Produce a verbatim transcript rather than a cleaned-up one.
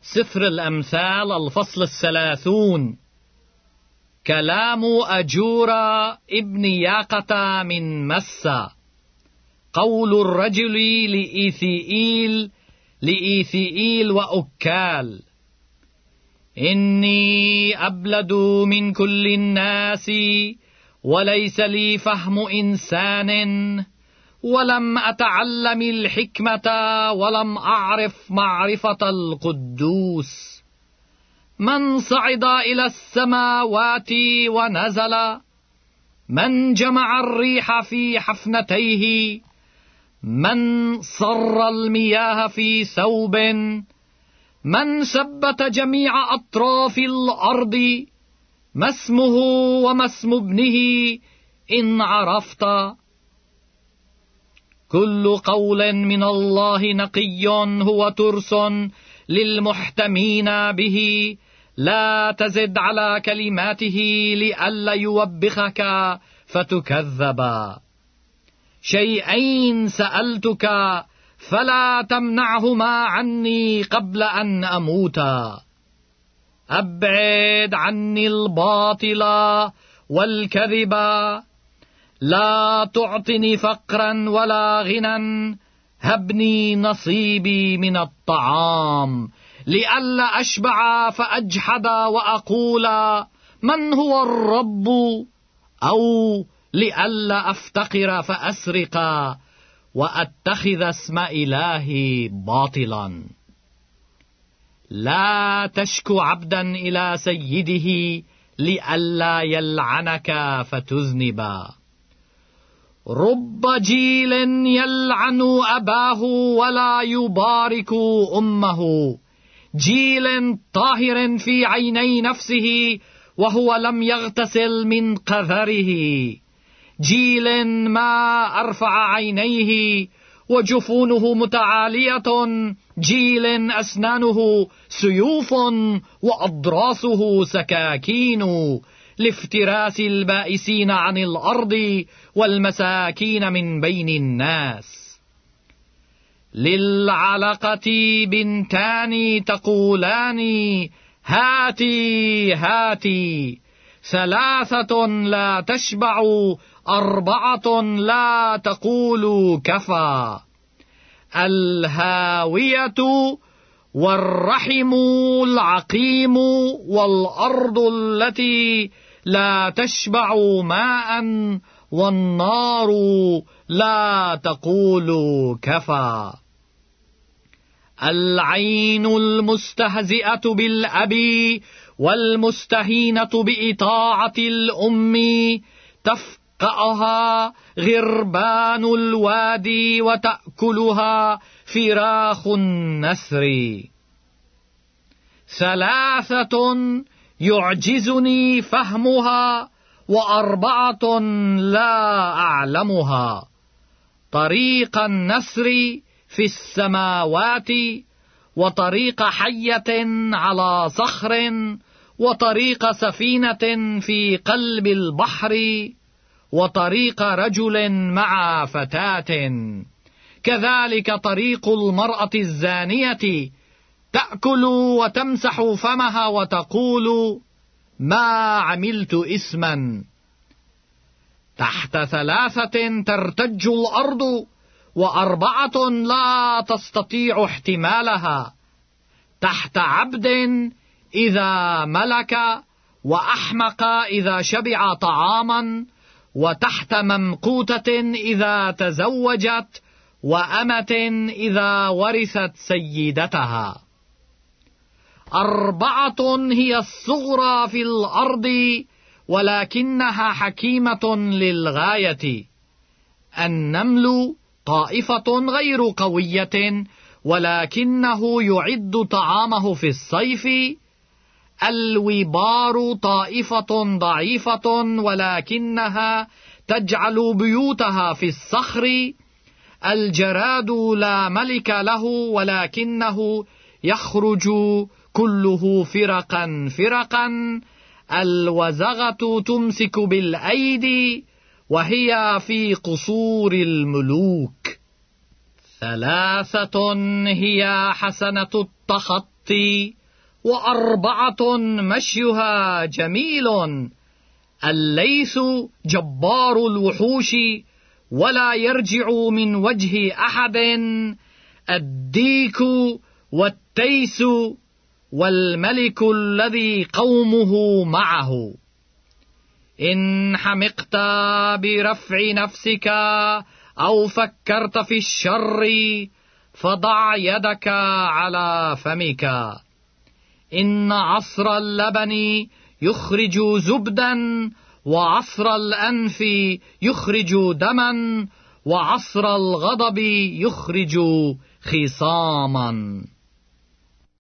سفر الأمثال الفصل الثلاثون. كلام أجورا ابن ياقة من مسة. قول الرجل لإيثيئيل لإيثيئيل وأكال: إني أبلد من كل الناس، وليس لي فهم إنسان، ولم أتعلم الحكمة، ولم أعرف معرفة القدوس. من صعد إلى السماوات ونزل، من جمع الريح في حفنتيه، من صر المياه في ثوب، من ثبت جميع أطراف الأرض. ما اسمه وما اسم ابنه إن عرفت؟ كل قول من الله نقي هو ترس للمحتمين به. لا تزد على كلماته لئلا يوبخك فتكذبا. شيئين سألتك فلا تمنعهما عني قبل أن أموت. أبعد عني الباطل والكذب. لا تعطني فقرا ولا غنى. هبني نصيبي من الطعام لئلا أشبع فأجحد وأقول من هو الرب، أو لئلا أفتقر فأسرق وأتخذ اسم إلهي باطلا. لا تشكو عبدا إلى سيده لئلا يلعنك فتذنبا. رب جيل يلعن أباه ولا يبارك أمه، جيل طاهر في عيني نفسه وهو لم يغتسل من قذره، جيل ما أرفع عينيه وجفونه متعالية، جيل أسنانه سيوف وأضراسه سكاكين، لافتراس البائسين عن الأرض والمساكين من بين الناس. للعلقة بنتان تقولان هاتي هاتي، ثلاثة لا تشبع، أربعة لا تقول كفى. الهاوية والرحم العقيم، والأرض التي لا تشبع ماء، والنار لا تقول كفى. العين المستهزئة بالأب والمستهينة بإطاعة الأم، تفقأها غربان الوادي وتأكلها فراخ النسر. ثلاثة يعجزني فهمها، وأربعة لا أعلمها: طريق النسر في السماوات، وطريق حية على صخر، وطريق سفينة في قلب البحر، وطريق رجل مع فتاة. كذلك طريق المرأة الزانية، تأكل وتمسح فمها وتقول ما عملت إثما. تحت ثلاثة ترتج الأرض، وأربعة لا تستطيع احتمالها: تحت عبد إذا ملك، وأحمق إذا شبع طعاما، وتحت ممقوتة إذا تزوجت، وأمة إذا ورثت سيدتها. أربعة هي الصغرى في الأرض، ولكنها حكيمة للغاية: النمل طائفة غير قوية، ولكنه يعد طعامه في الصيف. الوبار طائفة ضعيفة، ولكنها تجعل بيوتها في الصخر. الجراد لا ملك له، ولكنه يخرج كله فرقا فرقا. الوزغة تمسك بالأيدي، وهي في قصور الملوك. ثلاثة هي حسنة التخط القط، وأربعة مشيها جميل. الليث جبار الوحوش ولا يرجع من وجه أحد، الديك والتيس والملك الذي قومه معه. إن حمقت برفع نفسك أو فكرت في الشر فضع يدك على فمك. إن عصر اللبن يخرج زبدا، وعصر الأنف يخرج دما، وعصر الغضب يخرج خصاما.